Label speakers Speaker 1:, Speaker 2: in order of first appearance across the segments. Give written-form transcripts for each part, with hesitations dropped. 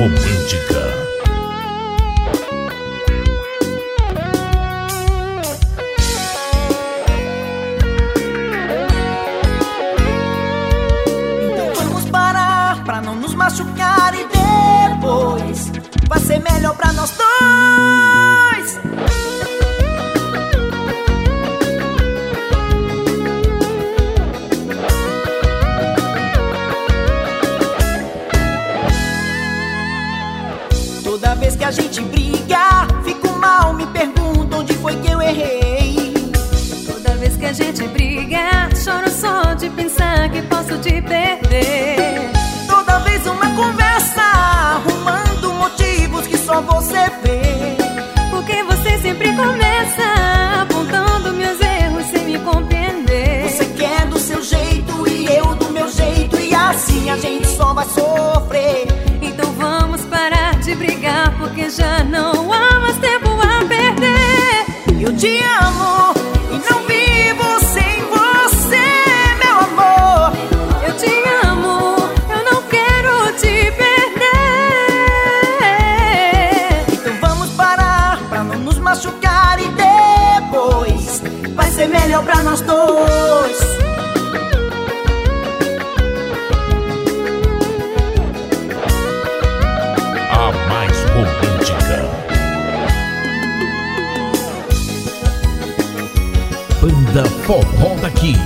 Speaker 1: romântica.
Speaker 2: Então vamos parar pra não nos machucar e depois vai ser melhor pra nós dois. Toda vez que a gente briga, fico mal, me pergunto onde foi que eu errei.
Speaker 3: Toda vez que a gente briga, choro só de pensar que posso te perder.
Speaker 2: Toda vez uma conversa, arrumando motivos que só você vê.
Speaker 3: Porque você sempre começa apontando meus erros sem me compreender.
Speaker 2: Você quer do seu jeito e eu do meu jeito, e assim a gente só vai sofrer.
Speaker 3: Então vamos parar de brigar, porque já não há mais tempo a perder.
Speaker 2: Eu te amo e não vivo sem você, meu amor.
Speaker 3: Eu te amo, eu não quero te perder.
Speaker 2: Então vamos parar pra não nos machucar e depois vai ser melhor pra nós dois.
Speaker 1: A mais romântica. Banda Forró daqui.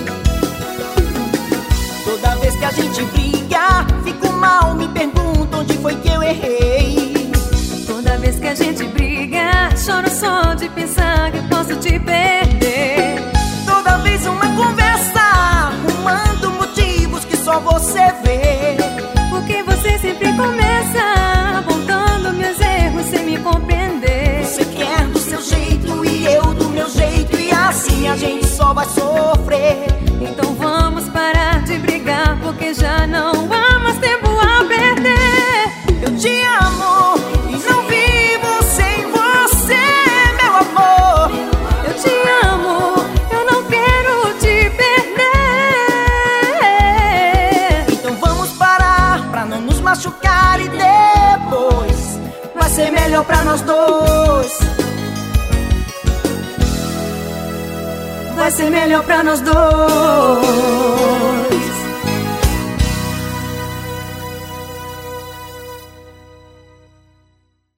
Speaker 2: Toda vez que a gente briga, fico mal, me pergunto onde foi que eu errei.
Speaker 3: Toda vez que a gente briga, choro só de pensar que posso te perder.
Speaker 2: Toda vez uma conversa, arrumando motivos que só você vê.
Speaker 3: Porque você sempre começa apontando meus erros sem me compreender.
Speaker 2: Você quer do seu jeito e eu do meu jeito, e assim a gente só vai sofrer.
Speaker 3: Então vamos parar de brigar, porque já não há mais tempo a perder.
Speaker 2: Eu te amo e não vivo sem você, meu amor.
Speaker 3: Eu te amo, eu não quero te perder.
Speaker 2: Então vamos parar pra não nos machucar e depois vai ser melhor pra nós dois. Vai ser melhor pra nós dois.